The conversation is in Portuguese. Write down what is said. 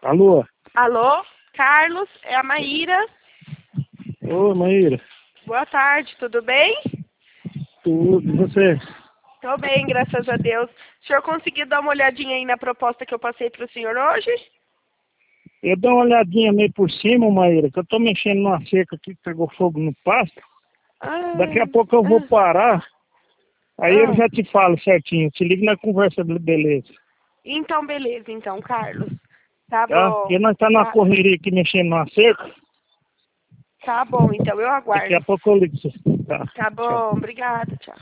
Alô? Alô, Carlos, é a Maíra. Ô, Maíra. Boa tarde, tudo bem? Tudo, e você? Tô bem, graças a Deus. O senhor conseguiu dar uma olhadinha aí na proposta que eu passei para o senhor hoje? Eu dou uma olhadinha meio por cima, Maíra, que eu tô mexendo numa cerca aqui que pegou fogo no pasto. Daqui a pouco eu vou parar, aí eu já te falo certinho. Te ligo na conversa, beleza? Então, beleza, então, Carlos. Tá Tá? bom. Porque nós tá numa correria aqui mexendo numa cerca. Tá bom, então eu Daqui a aguardo. pouco eu ligo pra você. Tá, Tá tchau. bom, obrigada, tchau.